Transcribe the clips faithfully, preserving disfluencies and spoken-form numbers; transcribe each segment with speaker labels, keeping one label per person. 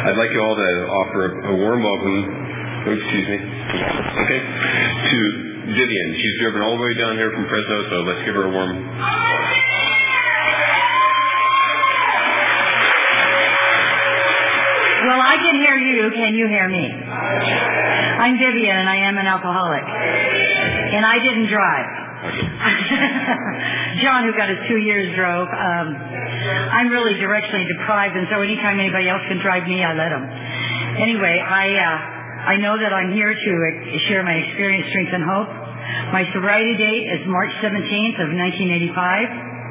Speaker 1: I'd like you all to offer a warm welcome, oh, excuse me, okay, to Vivian. She's driven all the way down here from Fresno, so let's give her a warm applause.
Speaker 2: Well, I can hear you. Can you hear me? I'm Vivian, and I am an alcoholic. And I didn't drive. John, who got his two years, drove. Um, I'm really directionally deprived, and so anytime anybody else can drive me, I let them. Anyway, I uh, I know that I'm here to share my experience, strength, and hope. My sobriety date is March seventeenth of nineteen eighty-five.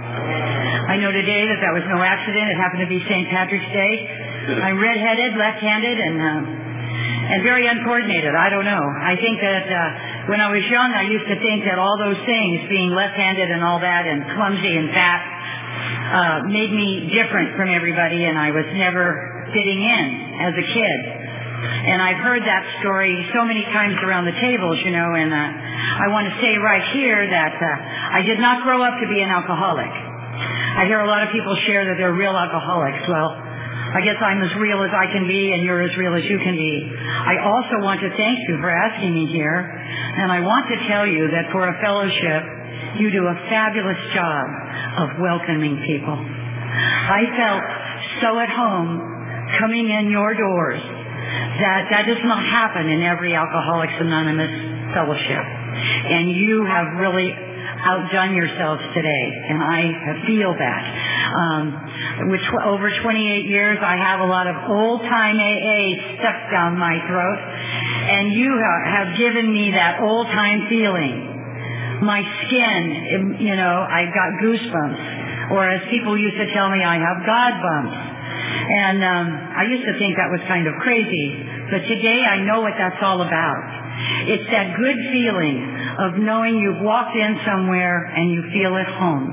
Speaker 2: I know today that that was no accident. It happened to be Saint Patrick's Day. I'm redheaded, left-handed, and uh, and very uncoordinated. I don't know. I think that uh, when I was young, I used to think that all those things, being left-handed and all that, and clumsy and fat, uh, made me different from everybody, and I was never fitting in as a kid. And I've heard that story so many times around the tables, you know, and uh, I want to say right here that uh, I did not grow up to be an alcoholic. I hear a lot of people share that they're real alcoholics. Well, I guess I'm as real as I can be, and you're as real as you can be. I also want to thank you for asking me here, and I want to tell you that for a fellowship, you do a fabulous job of welcoming people. I felt so at home coming in your doors that that does not happen in every Alcoholics Anonymous fellowship. And you have really outdone yourselves today, and I feel that. Um, with tw- over twenty-eight years, I have a lot of old-time A A stuck down my throat, and you ha- have given me that old-time feeling. My skin, you know, I got goosebumps, or as people used to tell me, I have God bumps. And um, I used to think that was kind of crazy, but today I know what that's all about. It's that good feeling of knowing you've walked in somewhere and you feel at home.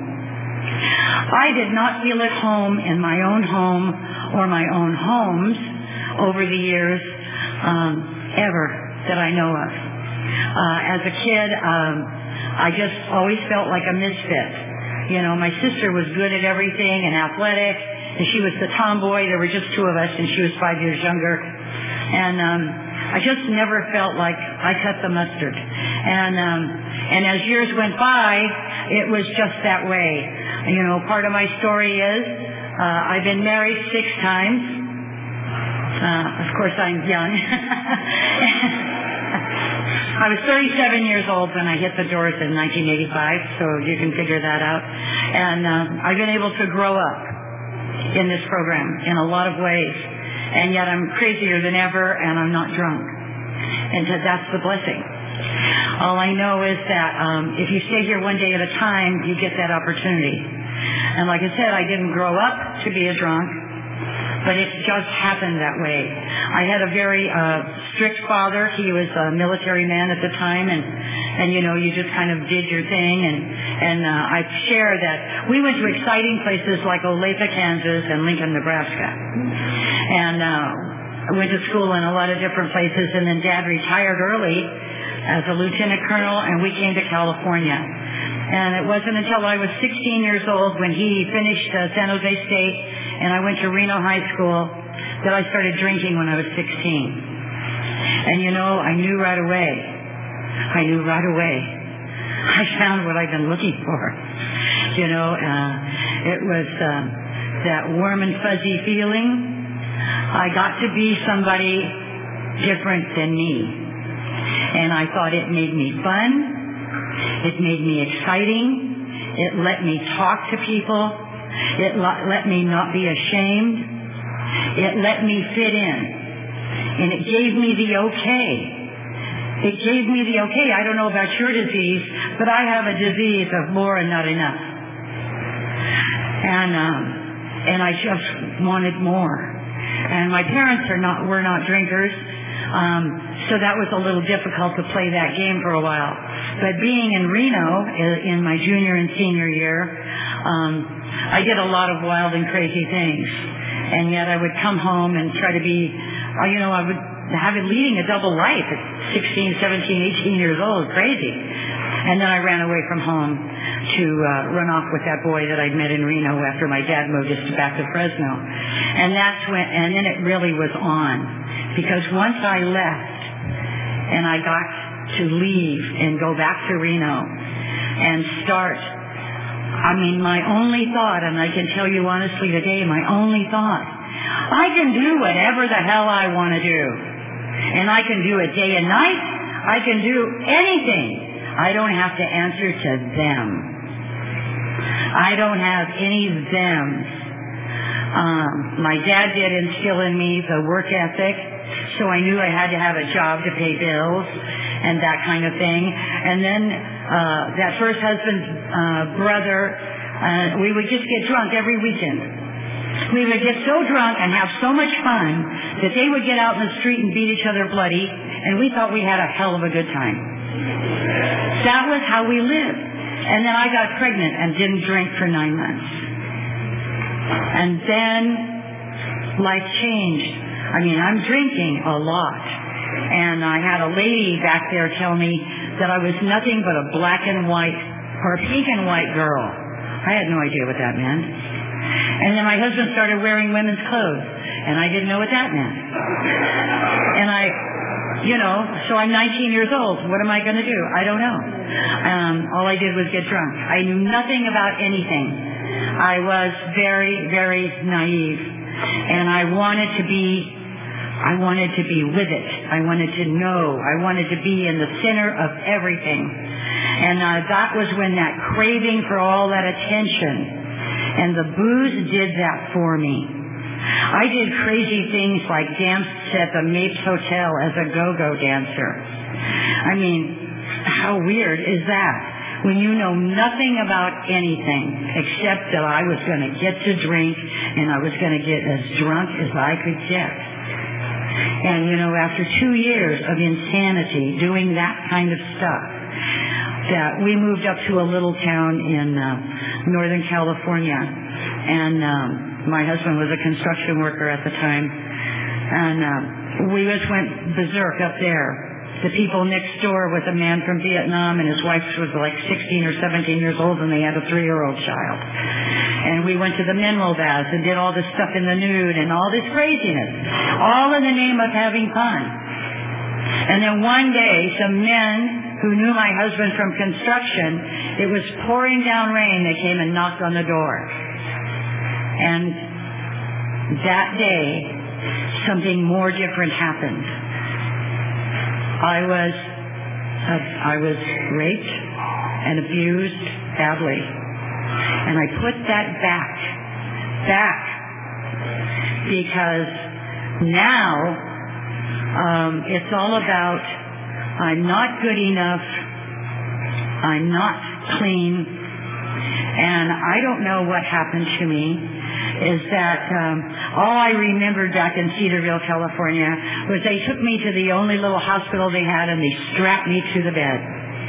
Speaker 2: I did not feel at home in my own home or my own homes over the years, um, ever, that I know of. Uh, as a kid, um, I just always felt like a misfit. You know, my sister was good at everything and athletic, and she was the tomboy. There were just two of us, and she was five years younger. And um, I just never felt like I cut the mustard. And um, and as years went by, it was just that way. You know, part of my story is uh, I've been married six times. Uh, of course, I'm young. I was thirty-seven years old when I hit the doors in nineteen eighty-five, so you can figure that out. And uh, I've been able to grow up in this program in a lot of ways. And yet I'm crazier than ever, and I'm not drunk. And so that's the blessing. All I know is that um, if you stay here one day at a time, you get that opportunity. And like I said, I didn't grow up to be a drunk, but it just happened that way. I had a very uh, strict father. He was a military man at the time, and, and you know, you just kind of did your thing. And, and uh, I share that we went to exciting places like Olathe, Kansas, and Lincoln, Nebraska. And uh, I went to school in a lot of different places, and then Dad retired early as a lieutenant colonel, and we came to California. And it wasn't until I was sixteen years old when he finished uh, San Jose State, and I went to Reno High School, that I started drinking when I was sixteen. And you know, I knew right away. I knew right away. I found what I've been looking for. You know, uh, it was um, that warm and fuzzy feeling. I got to be somebody different than me. And I thought it made me fun. It made me exciting. It let me talk to people. It let me not be ashamed. It let me fit in. And it gave me the okay. It gave me the okay. I don't know about your disease, but I have a disease of more and not enough. And um, and I just wanted more. And my parents are not were not drinkers, um, so that was a little difficult to play that game for a while. But being in Reno in my junior and senior year, um, I did a lot of wild and crazy things. And yet I would come home and try to be, you know, I would have been leading a double life at sixteen, seventeen, eighteen years old, crazy. And then I ran away from home. to uh, run off with that boy that I'd met in Reno after my dad moved us back to Fresno. And that's when, and then it really was on. Because once I left and I got to leave and go back to Reno and start, I mean, my only thought, and I can tell you honestly today, my only thought, I can do whatever the hell I want to do. And I can do it day and night. I can do anything. I don't have to answer to them. I don't have any thems. Um, my dad did instill in me the work ethic, so I knew I had to have a job to pay bills and that kind of thing. And then uh, that first husband's uh, brother, uh, we would just get drunk every weekend. We would get so drunk and have so much fun that they would get out in the street and beat each other bloody, and we thought we had a hell of a good time. That was how we lived. And then I got pregnant and didn't drink for nine months. And then life changed. I mean, I'm drinking a lot. And I had a lady back there tell me that I was nothing but a black and white or a pink and white girl. I had no idea what that meant. And then my husband started wearing women's clothes, and I didn't know what that meant. And I, you know, so I'm nineteen years old. What am I going to do? I don't know. Um, all I did was get drunk. I knew nothing about anything. I was very, very naive, and I wanted to be, I wanted to be with it. I wanted to know. I wanted to be in the center of everything. And uh, that was when that craving for all that attention. And the booze did that for me. I did crazy things like danced at the Mapes Hotel as a go-go dancer. I mean, how weird is that? When you know nothing about anything except that I was going to get to drink and I was going to get as drunk as I could get. And, you know, after two years of insanity doing that kind of stuff, that we moved up to a little town in uh, Northern California, and um, my husband was a construction worker at the time, and uh, we just went berserk up there. The people next door was a man from Vietnam, and his wife was like sixteen or seventeen years old, and they had a three-year-old child. And we went to the mineral baths and did all this stuff in the nude and all this craziness, all in the name of having fun. And then one day, some men who knew my husband from construction, it was pouring down rain, they came and knocked on the door. And that day, something more different happened. I was, uh, I was raped and abused badly. And I put that back, back, because now um, it's all about I'm not good enough, I'm not clean, and I don't know what happened to me. Is that um, all I remembered back in Cedarville, California, was they took me to the only little hospital they had and they strapped me to the bed.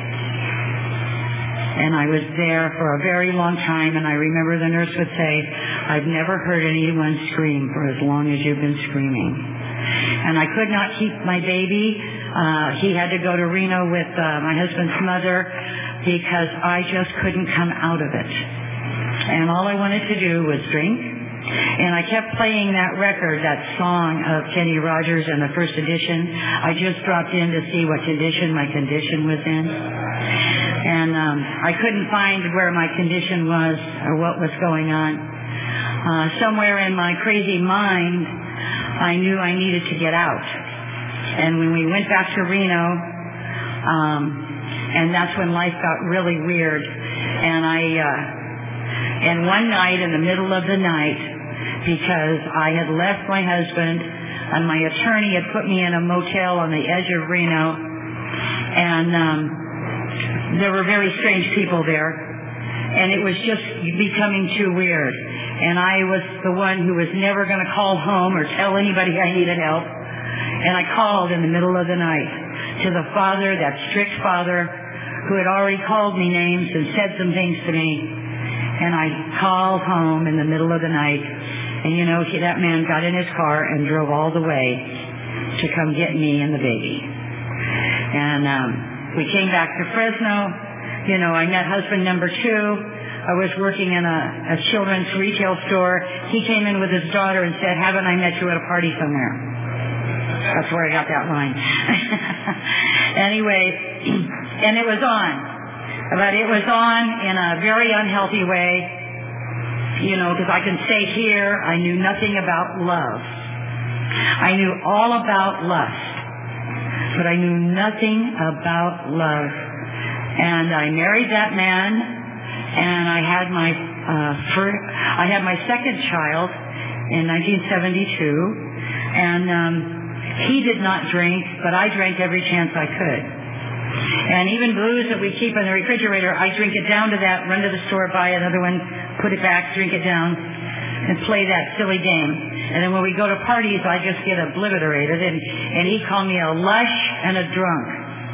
Speaker 2: And I was there for a very long time, and I remember the nurse would say, I've never heard anyone scream for as long as you've been screaming. And I could not keep my baby. Uh, he had to go to Reno with uh, my husband's mother because I just couldn't come out of it. And all I wanted to do was drink. And I kept playing that record, that song of Kenny Rogers and the first edition. I just dropped in to see what condition my condition was in. And um, I couldn't find where my condition was or what was going on. Uh, somewhere in my crazy mind, I knew I needed to get out. And when we went back to Reno, um, and that's when life got really weird. And I, uh, and one night in the middle of the night, because I had left my husband, and my attorney had put me in a motel on the edge of Reno, and um, there were very strange people there, and it was just becoming too weird. And I was the one who was never going to call home or tell anybody I needed help. And I called in the middle of the night to the father, that strict father, who had already called me names and said some things to me. And I called home in the middle of the night. And, you know, he, that man got in his car and drove all the way to come get me and the baby. And um, we came back to Fresno, You know, I met husband number two. I was working in a, a children's retail store. He came in with his daughter and said, haven't I met you at a party somewhere? That's where I got that line. Anyway, and it was on. But it was on in a very unhealthy way, you know, because I can say here, I knew nothing about love. I knew all about lust, but I knew nothing about love. And I married that man, and I had my uh, first, I had my second child in nineteen seventy-two, and um, he did not drink, but I drank every chance I could. And even booze that we keep in the refrigerator, I drink it down to that, run to the store, buy another one, put it back, drink it down, and play that silly game. And then when we go to parties, I just get obliterated, and, and he called me a lush and a drunk.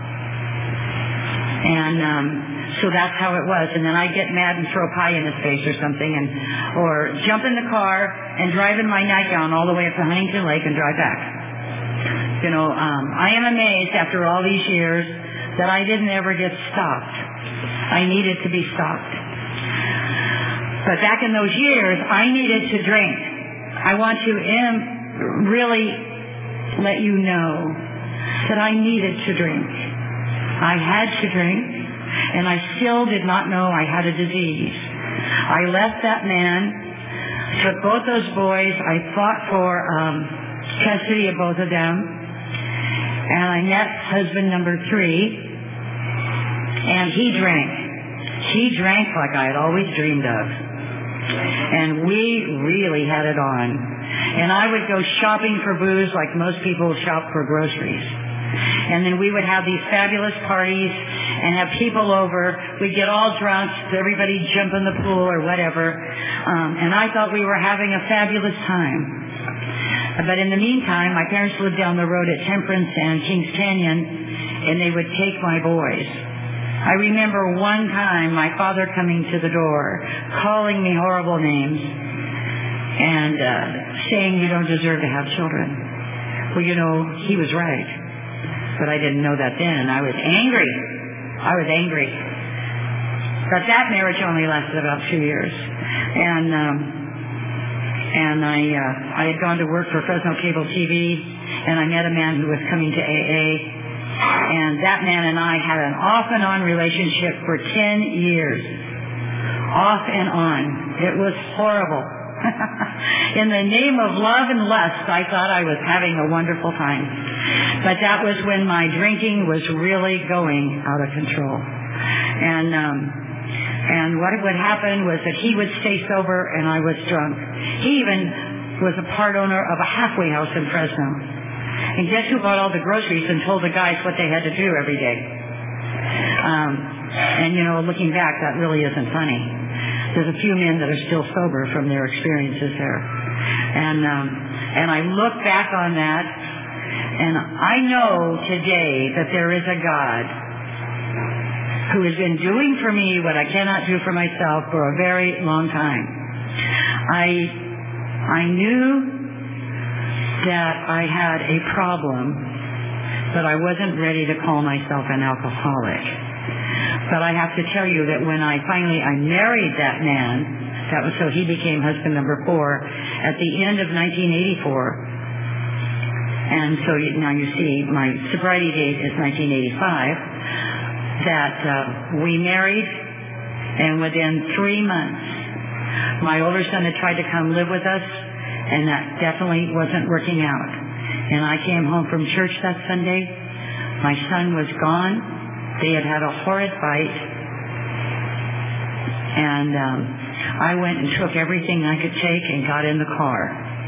Speaker 2: And um, so that's how it was. And then I'd get mad and throw pie in his face or something, and or jump in the car and drive in my nightgown all the way up to Huntington Lake and drive back. You know, um, I am amazed after all these years that I didn't ever get stopped. I needed to be stopped. But back in those years, I needed to drink. I want to um, really let you know that I needed to drink. I had to drink, and I still did not know I had a disease. I left that man, took both those boys. I fought for um, custody of both of them, and I met husband number three, and he drank. He drank like I had always dreamed of. And we really had it on. And I would go shopping for booze like most people shop for groceries. And then we would have these fabulous parties and have people over. We'd get all drunk, everybody jump in the pool or whatever. Um, and I thought we were having a fabulous time. But in the meantime, my parents lived down the road at Temperance and Kings Canyon, and they would take my boys. I remember one time my father coming to the door, calling me horrible names, and uh, saying you don't deserve to have children. Well, you know, he was right. But I didn't know that then. I was angry. I was angry. But that marriage only lasted about two years. And um, and I uh, I had gone to work for Fresno Cable T V, and I met a man who was coming to A A. And that man and I had an off and on relationship for ten years. Off and on. It was horrible. In the name of love and lust, I thought I was having a wonderful time. But that was when my drinking was really going out of control. And um, and what would happen was that he would stay sober and I was drunk. He even was a part owner of a halfway house in Fresno. And guess who bought all the groceries and told the guys what they had to do every day? Um, and, you know, looking back, that really isn't funny. There's a few men that are still sober from their experiences there. And um, and I look back on that, and I know today that there is a God who has been doing for me what I cannot do for myself for a very long time. I I knew that I had a problem, but I wasn't ready to call myself an alcoholic. But I have to tell you that when I finally, I married that man, that was so he became husband number four, at the end of nineteen eighty-four. And so you, now you see, my sobriety date is nineteen eighty-five, that uh, we married, and within three months, my older son had tried to come live with us, and that definitely wasn't working out. And I came home from church that Sunday. My son was gone. They had had a horrid fight. And um, I went and took everything I could take and got in the car.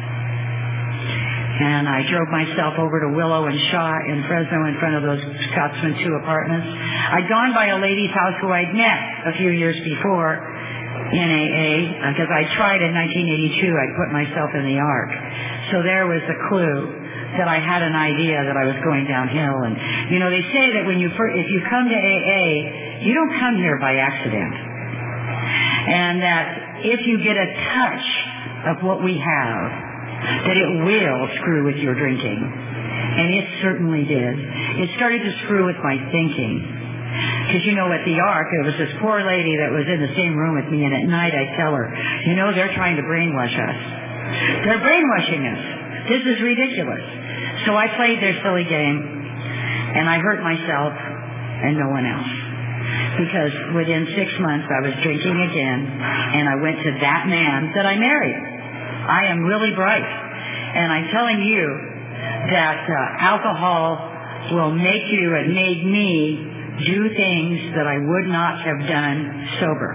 Speaker 2: And I drove myself over to Willow and Shaw in Fresno in front of those Scotsman two apartments. I'd gone by a lady's house who I'd met a few years before in A A, because I tried in nineteen eighty-two, I put myself in the ark. So there was the clue that I had an idea that I was going downhill. And, you know, they say that when you, if you come to A A, you don't come here by accident. And that if you get a touch of what we have, that it will screw with your drinking. And it certainly did. It started to screw with my thinking. Because, you know, at the Ark, there was this poor lady that was in the same room with me, and at night I'd tell her, you know, they're trying to brainwash us. They're brainwashing us. This is ridiculous. So I played their silly game, and I hurt myself and no one else. Because within six months I was drinking again, and I went to that man that I married. I am really bright. And I'm telling you that uh, alcohol will make you, it made me do things that I would not have done sober.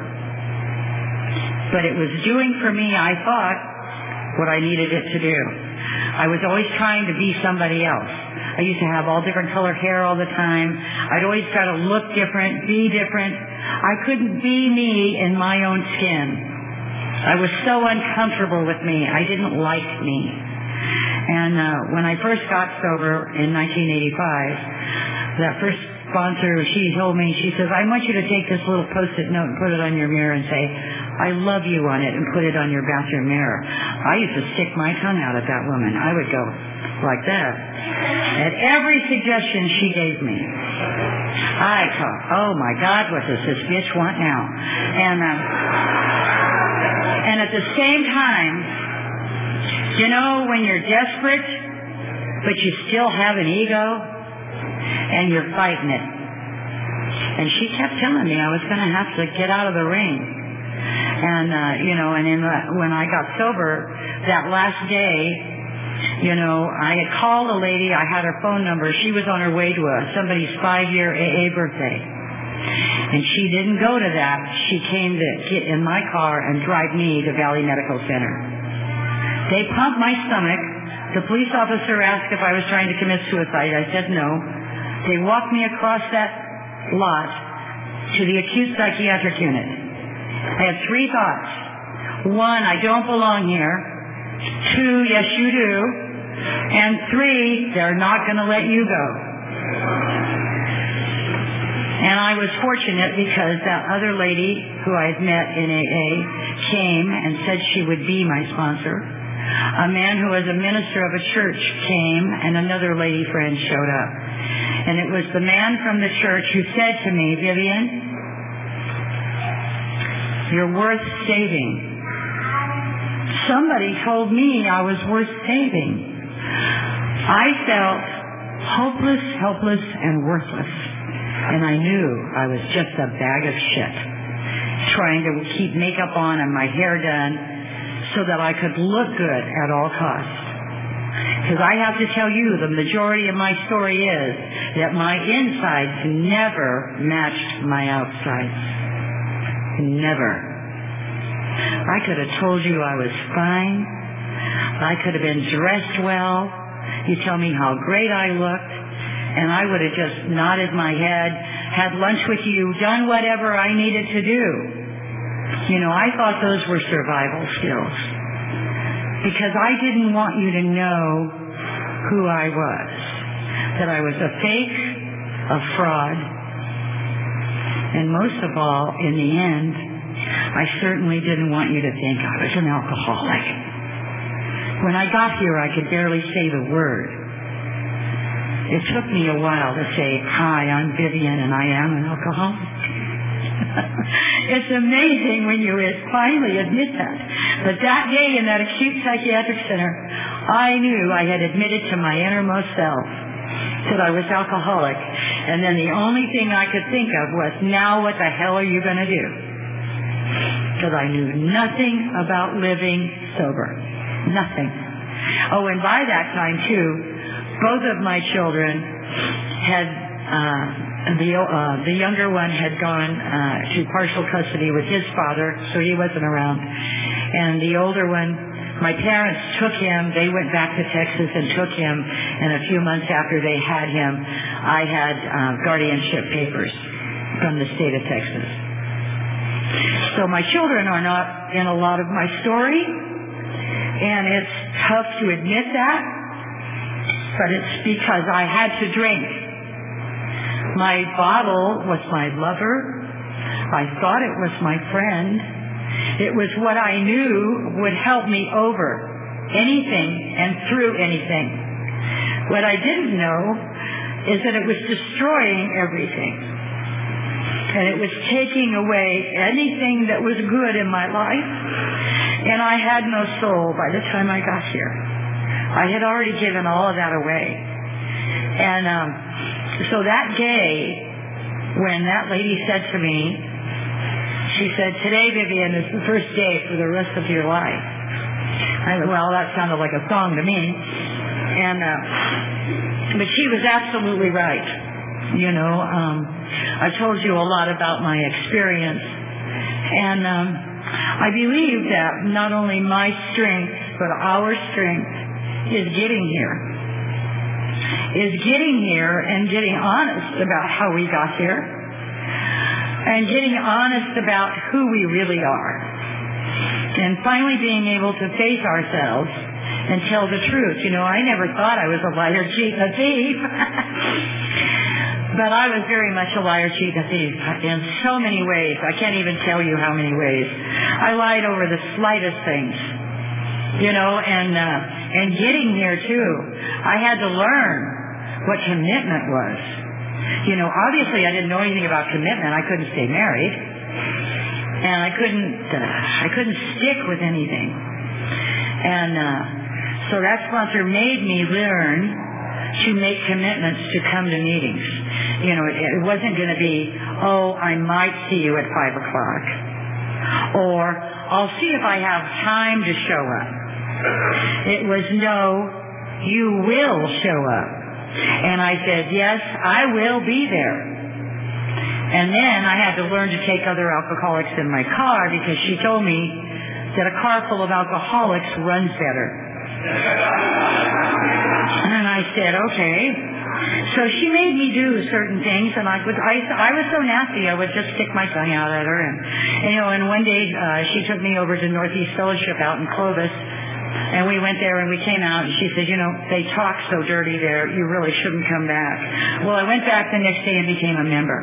Speaker 2: But it was doing for me, I thought, what I needed it to do. I was always trying to be somebody else. I used to have all different colored hair all the time. I'd always try to look different, be different. I couldn't be me in my own skin. I was so uncomfortable with me. I didn't like me. And uh, when I first got sober in nineteen eighty-five, that first sponsor, she told me, she says, I want you to take this little Post-it note and put it on your mirror and say, I love you on it, and put it on your bathroom mirror. I used to stick my tongue out at that woman. I would go like that. At every suggestion she gave me, I thought, oh my God, what does this bitch want now? And, uh, and at the same time, you know, when you're desperate, but you still have an ego, and you're fighting it. And she kept telling me I was going to have to get out of the ring. And, uh, you know, and in the, when I got sober, that last day, you know, I had called a lady. I had her phone number. She was on her way to a, somebody's five-year A A birthday. And she didn't go to that. She came to get in my car and drive me to Valley Medical Center. They pumped my stomach. The police officer asked if I was trying to commit suicide. I said no. They walked me across that lot to the acute psychiatric unit. I had three thoughts. One, I don't belong here. Two, yes you do. And three, they're not going to let you go. And I was fortunate because that other lady who I had met in A A came and said she would be my sponsor. A man who was a minister of a church came, and another lady friend showed up. And it was the man from the church who said to me, Vivian, you're worth saving. Somebody told me I was worth saving. I felt hopeless, helpless, and worthless. And I knew I was just a bag of shit, trying to keep makeup on and my hair done so that I could look good at all costs. Because I have to tell you, the majority of my story is that my insides never matched my outsides. Never. I could have told you I was fine. I could have been dressed well. You tell me how great I looked, and I would have just nodded my head, had lunch with you, done whatever I needed to do. You know, I thought those were survival skills. Because I didn't want you to know who I was. That I was a fake, a fraud. And most of all, in the end, I certainly didn't want you to think I was an alcoholic. When I got here, I could barely say the word. It took me a while to say, hi, I'm Vivian, and I am an alcoholic. It's amazing when you finally admit that. But that day in that acute psychiatric center, I knew I had admitted to my innermost self that I was alcoholic. And then the only thing I could think of was, now what the hell are you going to do? Because I knew nothing about living sober. Nothing. Oh, and by that time, too, both of my children had... Uh, The, uh, the younger one had gone uh, to partial custody with his father, so he wasn't around. And the older one, my parents took him. They went back to Texas and took him. And a few months after they had him, I had uh, guardianship papers from the state of Texas. So my children are not in a lot of my story, and it's tough to admit that, but it's because I had to drink. My bottle was my lover. I thought it was my friend. It was what I knew would help me over anything and through anything. What I didn't know is that it was destroying everything. and it was taking away anything that was good in my life, and I had no soul by the time I got here. I had already given all of that away. And um, so that day, when that lady said to me, she said, "Today, Vivian, is the first day for the rest of your life." I said, well, that sounded like a song to me. And uh, but she was absolutely right. You know, um, I told you a lot about my experience. And um, I believe that not only my strength, but our strength is getting here. Is getting here and getting honest about how we got here. And getting honest about who we really are. And finally being able to face ourselves and tell the truth. You know, I never thought I was a liar, cheat, and a thief. But I was very much a liar, cheat, and a thief in so many ways. I can't even tell you how many ways. I lied over the slightest things. You know, and uh, and getting here, too, I had to learn what commitment was. You know, obviously I didn't know anything about commitment. I couldn't stay married. And I couldn't, uh, I couldn't stick with anything. And uh, so that sponsor made me learn to make commitments to come to meetings. You know, it, it wasn't going to be, oh, I might see you at five o'clock. Or I'll see if I have time to show up. It was, no, you will show up. And I said, yes, I will be there. And then I had to learn to take other alcoholics in my car because she told me that a car full of alcoholics runs better. And I said, okay. So she made me do certain things, and I would, I, I was so nasty, I would just stick my tongue out at her. And, and you know, and one day uh, she took me over to Northeast Fellowship out in Clovis. And we went there and we came out and she said, you know, they talk so dirty there, you really shouldn't come back. Well, I went back the next day and became a member.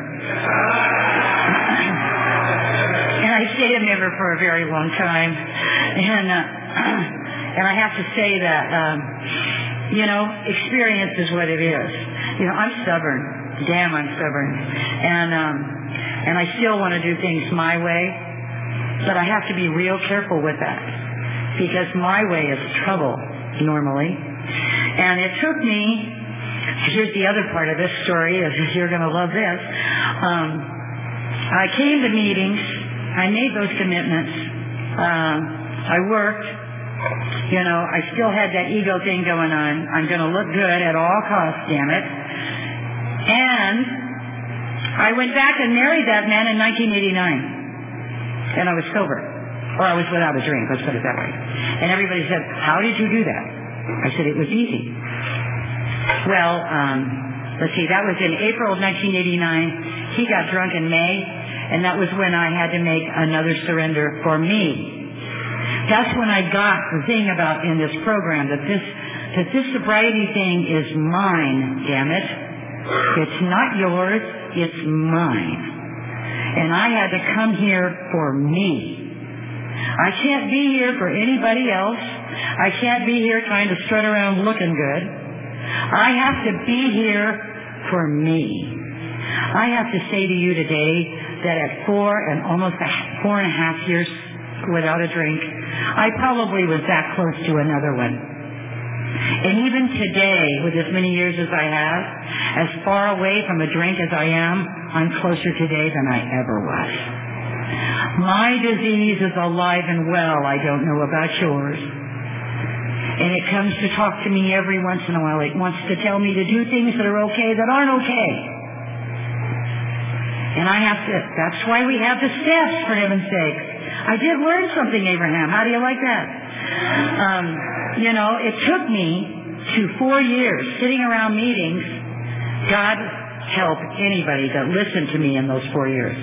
Speaker 2: And I stayed a member for a very long time. And, uh, and I have to say that, um, you know, experience is what it is. You know, I'm stubborn. Damn, I'm stubborn. And, um, and I still want to do things my way. But I have to be real careful with that. Because my way is trouble, normally. And it took me, here's the other part of this story, is you're going to love this. Um, I came to meetings, I made those commitments, um, I worked, you know, I still had that ego thing going on. I'm going to look good at all costs, damn it. And I went back and married that man in nineteen eighty-nine. And I was sober. Or I was without a drink, let's put it that way. And everybody said, how did you do that? I said, it was easy. Well, um, let's see, that was in April of nineteen eighty-nine. He got drunk in May, and that was when I had to make another surrender for me. That's when I got the thing about in this program, that this, that this sobriety thing is mine, damn it. It's not yours, it's mine. And I had to come here for me. I can't be here for anybody else. I can't be here trying to strut around looking good. I have to be here for me. I have to say to you today that at four and almost four and a half years without a drink, I probably was that close to another one. And even today, with as many years as I have, as far away from a drink as I am, I'm closer today than I ever was. My disease is alive and well. I don't know about yours. And it comes to talk to me every once in a while. It wants to tell me to do things that are okay that aren't okay. And I have to, that's why we have the steps, for heaven's sake. I did learn something, Abraham. How do you like that? Um, you know, it took me to four years sitting around meetings. God help anybody that listened to me in those four years.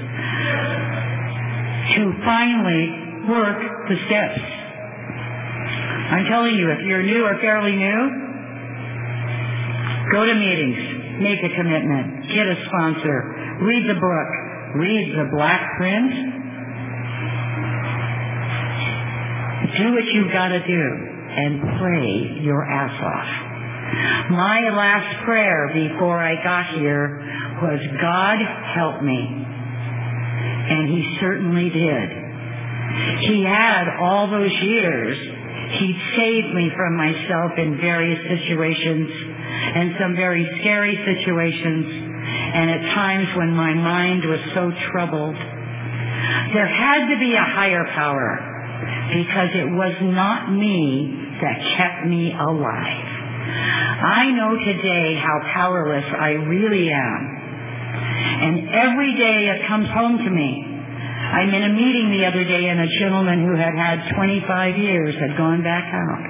Speaker 2: To finally work the steps. I'm telling you, if you're new or fairly new, go to meetings, make a commitment, get a sponsor, read the book, read the black print, do what you've got to do, and pray your ass off. My last prayer before I got here was, God help me. And he certainly did. He had all those years. He'd saved me from myself in various situations and some very scary situations, and at times when my mind was so troubled. There had to be a higher power, because it was not me that kept me alive. I know today how powerless I really am. And every day it comes home to me. I'm in a meeting the other day, and a gentleman who had had twenty-five years had gone back out.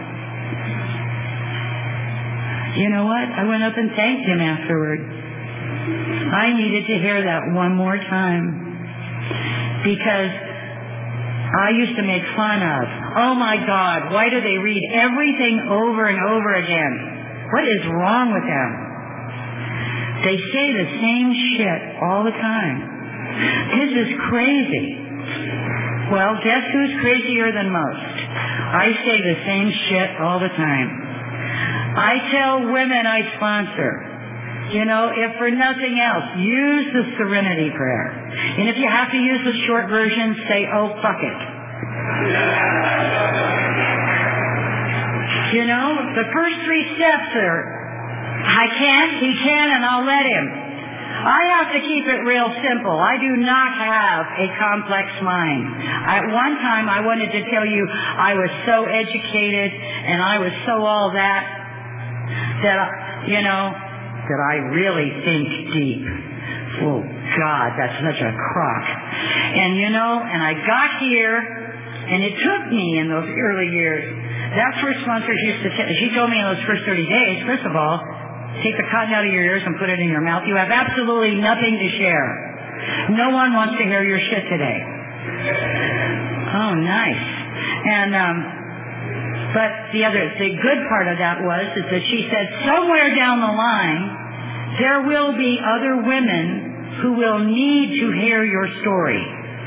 Speaker 2: You know what? I went up and thanked him afterward. I needed to hear that one more time. Because I used to make fun of, oh my God, why do they read everything over and over again? What is wrong with them? They say the same shit all the time. This is crazy. Well, guess who's crazier than most? I say the same shit all the time. I tell women I sponsor, you know, if for nothing else, use the Serenity Prayer. And if you have to use the short version, say, oh, fuck it. You know, the first three steps are, I can't, he can, and I'll let him. I have to keep it real simple. I do not have a complex mind. At one time, I wanted to tell you I was so educated and I was so all that, that, you know, that I really think deep. Oh, God, that's such a crock. And, you know, and I got here, and it took me in those early years. That first sponsor used to, t- she told me in those first thirty days, first of all, take the cotton out of your ears and put it in your mouth. You have absolutely nothing to share. No one wants to hear your shit today. Oh, nice. And, um, but the other, the good part of that was, is that she said somewhere down the line, there will be other women who will need to hear your story.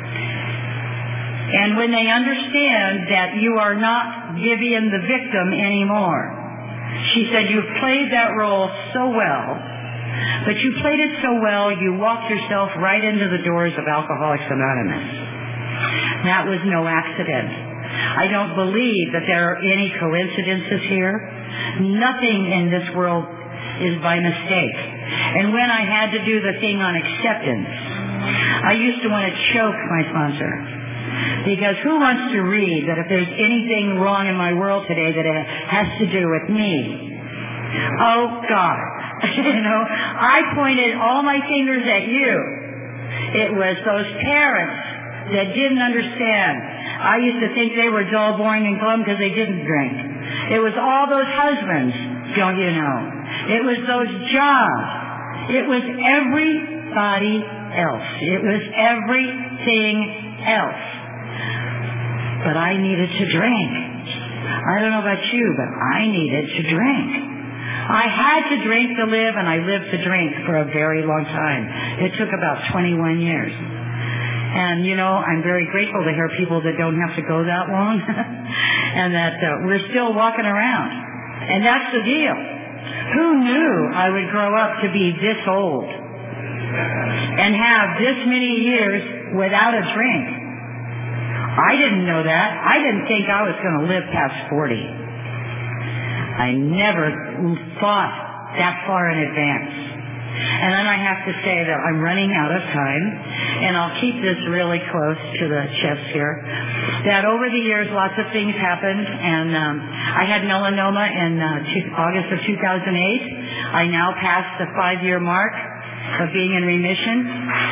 Speaker 2: And when they understand that you are not Vivian the victim anymore, she said, you've played that role so well, but you played it so well, you walked yourself right into the doors of Alcoholics Anonymous. That was no accident. I don't believe that there are any coincidences here. Nothing in this world is by mistake. And when I had to do the thing on acceptance, I used to want to choke my sponsor. Because who wants to read that if there's anything wrong in my world today that it has to do with me? Oh, God. You know, I pointed all my fingers at you. It was those parents that didn't understand. I used to think they were dull, boring, and glum because they didn't drink. It was all those husbands, don't you know? It was those jobs. It was everybody else. It was everything else. But I needed to drink. I don't know about you, but I needed to drink. I had to drink to live, and I lived to drink for a very long time. It took about twenty-one years. And, you know, I'm very grateful to hear people that don't have to go that long and that uh, we're still walking around. And that's the deal. Who knew I would grow up to be this old and have this many years without a drink? I didn't know that. I didn't think I was going to live past forty. I never thought that far in advance. And then I have to say that I'm running out of time, and I'll keep this really close to the chest here, that over the years lots of things happened, and um, I had melanoma in uh, two, August of two thousand eight. I now passed the five-year mark of being in remission.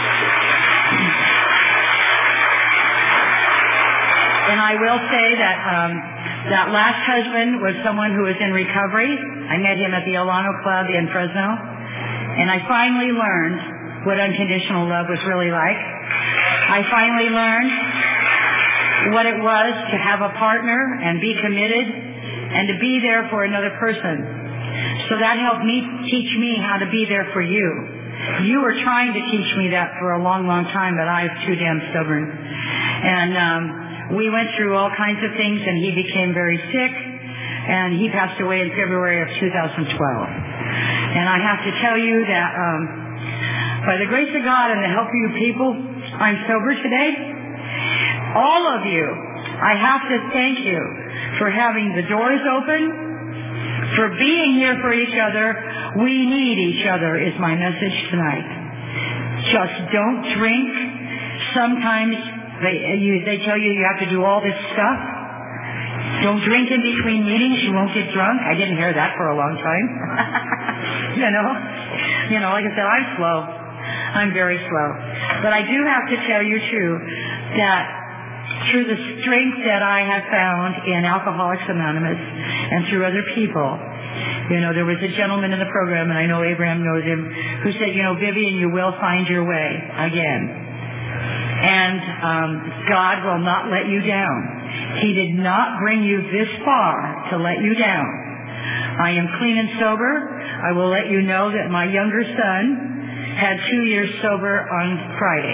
Speaker 2: And I will say that um, that last husband was someone who was in recovery. I met him at the Alano Club in Fresno. And I finally learned what unconditional love was really like. I finally learned what it was to have a partner and be committed and to be there for another person. So that helped me teach me how to be there for you. You were trying to teach me that for a long, long time, but I was too damn stubborn. And um, we went through all kinds of things, and he became very sick, and he passed away in February of two thousand twelve. And I have to tell you that um, by the grace of God and the help of you people, I'm sober today. All of you, I have to thank you for having the doors open, for being here for each other. We need each other is my message tonight. Just don't drink. Sometimes they, you, they tell you you have to do all this stuff. Don't drink in between meetings. You won't get drunk. I didn't hear that for a long time. you know, you know, like I said, I'm slow. I'm very slow. But I do have to tell you, too, that through the strength that I have found in Alcoholics Anonymous and through other people, you know, there was a gentleman in the program, and I know Abraham knows him, who said, you know, Vivian, you will find your way again. And um, God will not let you down. He did not bring you this far to let you down. I am clean and sober. I will let you know that my younger son had two years sober on Friday.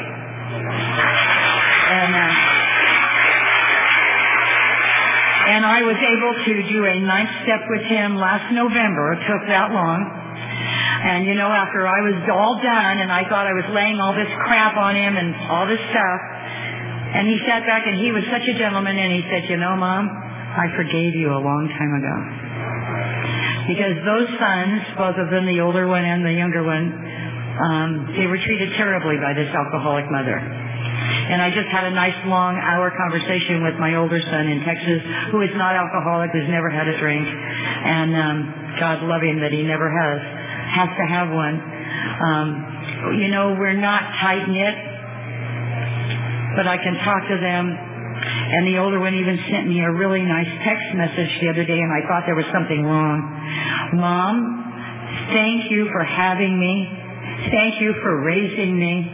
Speaker 2: And, uh, and I was able to do a ninth step with him last November. It took that long. And, you know, after I was all done and I thought I was laying all this crap on him and all this stuff, and he sat back and he was such a gentleman and he said, you know, Mom, I forgave you a long time ago. Because those sons, both of them, the older one and the younger one, um, they were treated terribly by this alcoholic mother. And I just had a nice long hour conversation with my older son in Texas, who is not alcoholic, who's never had a drink. And um, God love him that he never has, has to have one. Um, you know, we're not tight-knit, but I can talk to them. And the older one even sent me a really nice text message the other day, and I thought there was something wrong. Mom, thank you for having me. Thank you for raising me.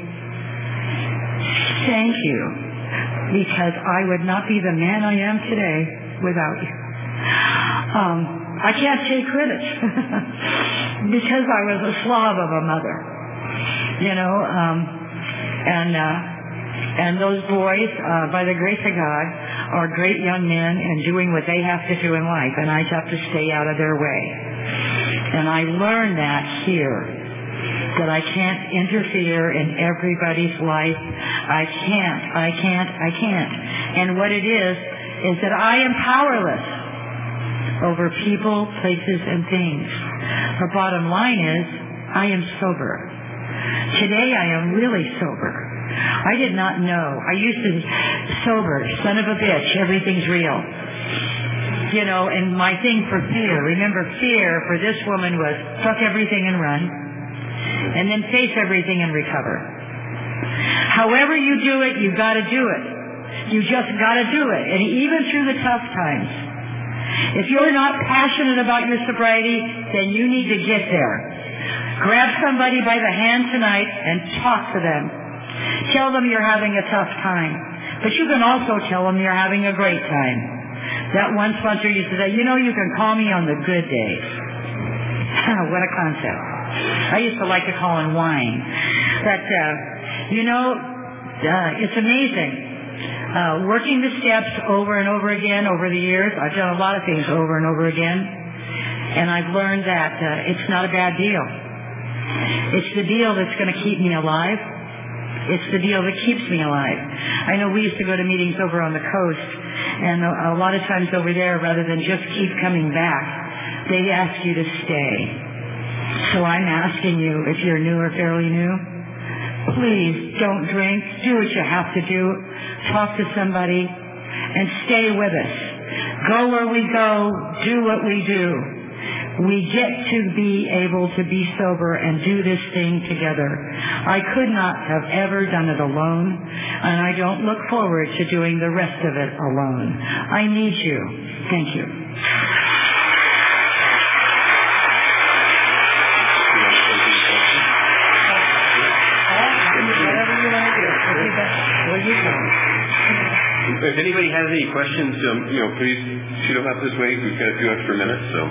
Speaker 2: Thank you, because I would not be the man I am today without you. Um, I can't take credit because I was a slob of a mother, you know, um, and uh, and those boys, uh, by the grace of God, are great young men and doing what they have to do in life, and I just have to stay out of their way. And I learned that here. That I can't interfere in everybody's life. I can't, I can't, I can't. And what it is, is that I am powerless over people, places, and things. The bottom line is, I am sober. Today I am really sober. I did not know. I used to, sober, son of a bitch, everything's real. You know, and my thing for fear, remember fear for this woman was fuck everything and run. And then face everything and recover. However you do it, you've got to do it. You just got to do it. And even through the tough times. If you're not passionate about your sobriety, then you need to get there. Grab somebody by the hand tonight and talk to them. Tell them you're having a tough time. But you can also tell them you're having a great time. That one sponsor used to say, you know, you can call me on the good days. What a concept. I used to like to call in wine. But, uh, you know, uh, it's amazing. Uh, working the steps over and over again over the years, I've done a lot of things over and over again. And I've learned that uh, it's not a bad deal. It's the deal that's going to keep me alive. It's the deal that keeps me alive. I know we used to go to meetings over on the coast, and a, a lot of times over there, rather than just keep coming back, they ask you to stay. So I'm asking you, if you're new or fairly new, please don't drink. Do what you have to do. Talk to somebody and stay with us. Go where we go. Do what we do. We get to be able to be sober and do this thing together. I could not have ever done it alone, and I don't look forward to doing the rest of it alone. I need you. Thank you.
Speaker 1: If anybody has any questions, um, you know, please shoot them up this way. We've got a few extra minutes, so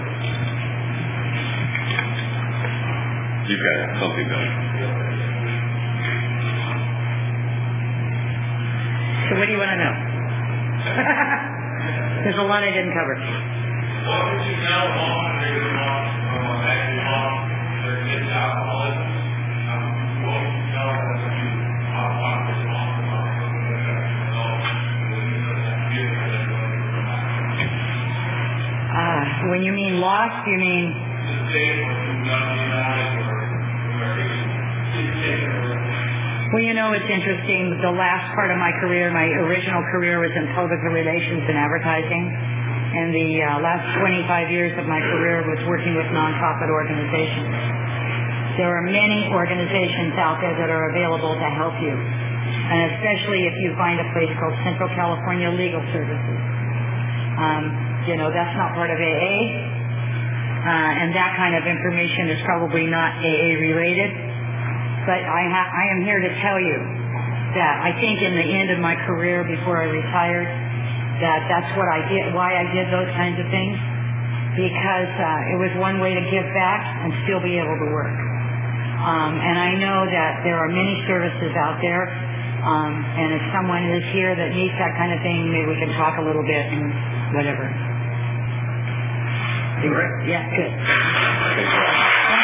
Speaker 1: you've got something done.
Speaker 2: So what do you want to know? There's a lot I didn't cover.
Speaker 3: What would you tell a mom and a mom from a baby mom their kids' alcoholism? Um, what would you tell them to do? How to respond?
Speaker 2: lost? You mean?
Speaker 3: Just say what you've done in your life or whatever. Just take it over.
Speaker 2: Well, you know, it's interesting. The last part of my career, my original career was in public relations and advertising. And the uh, last twenty-five years of my career was working with nonprofit organizations. There are many organizations out there that are available to help you. And especially if you find a place called Central California Legal Services. Um, you know, that's not part of A A. Uh, and that kind of information is probably not A A related. But I, ha- I am here to tell you that I think in the end of my career before I retired, that that's what I did, why I did those kinds of things, because uh, it was one way to give back and still be able to work. Um, and I know that there are many services out there, um, and if someone is here that needs that kind of thing, maybe we can talk a little bit and whatever.
Speaker 1: All right.
Speaker 2: Yeah, good.
Speaker 1: Thanks a lot.